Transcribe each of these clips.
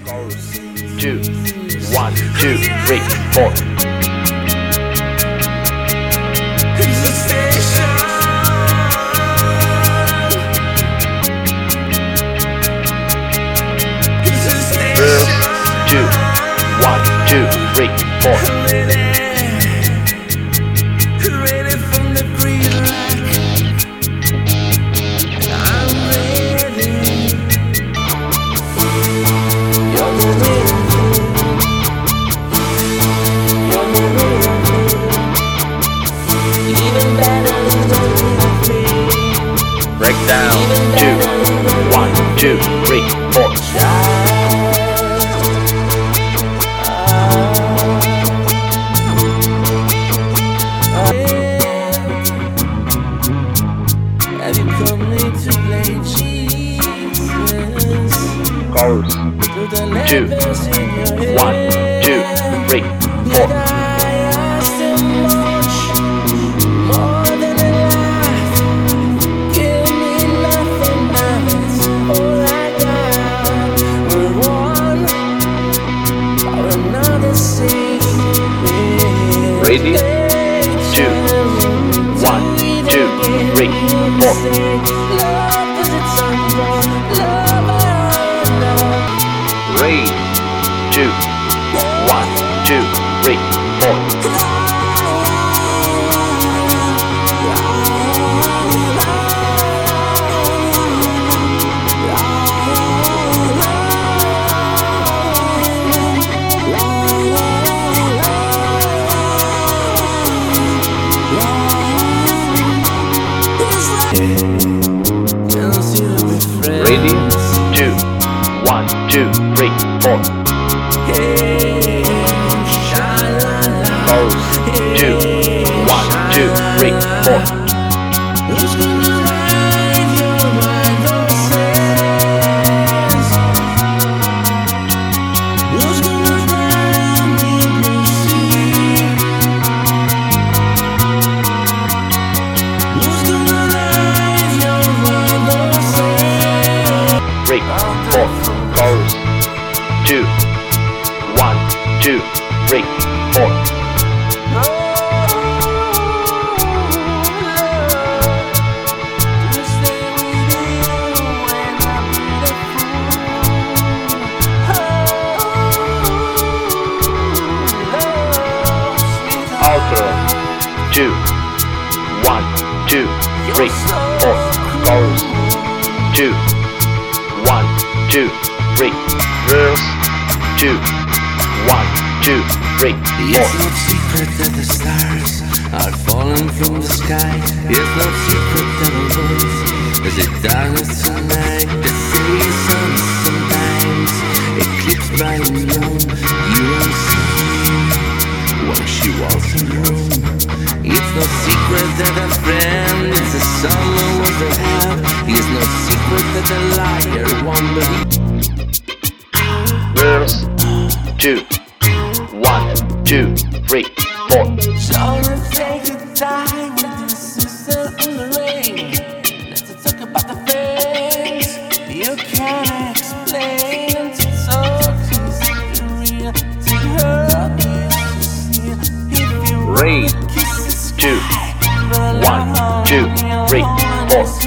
two, 1, 2, 3, 4. Two, 1, 2, 3, 4. Breakdown. 2, 1, 2, 3, 4. Have you come here to play Jesus? Chorus. 2, 1, 2, 3, 4. Ready? 2, 1, 2, 3, 4. Ready? 2, 1, 2, 3, 4. Ready? 2, 1, 2, 3, 4. Pose. 2, 1, 2, 3, 4. Chorus. 2, 1, 2, 3, 4. Outro. 2, 1, 2, 3, 4. Chorus. 2, 1, 2, 3. Verse. 2, 1, 2, 3, 4. It's no secret that the stars are falling from the sky. It's no secret that the voice is it darkness tonight. The city sun sometimes eclipsed by the moon. You don't see when she walks in the room. It's no secret that a friend is a someone was a half. It's no secret that a liar won't believe. Verse. 2, 1, 2, 3, 4. So let's take the time with the sister in the ring. Let's talk about the things you can't explain. And to talk history to her. Read. 2, 1, 2, 3, 4.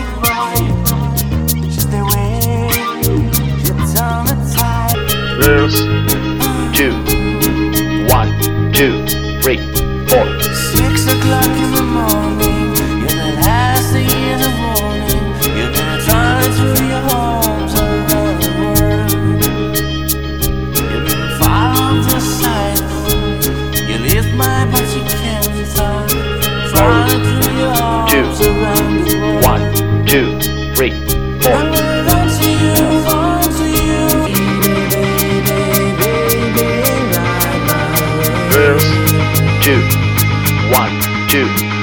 Verse. 2, 1, 2, 3, 4. 6 o'clock in the morning, you're the last to hear the warning. You're gonna try through your homes around the world. You've been far off the side. You live my but you can't talk. Try through your homes around the world. 1, 2, 3, 4. I'm gonna run to you, run to you. Verse. 2, 1, 2,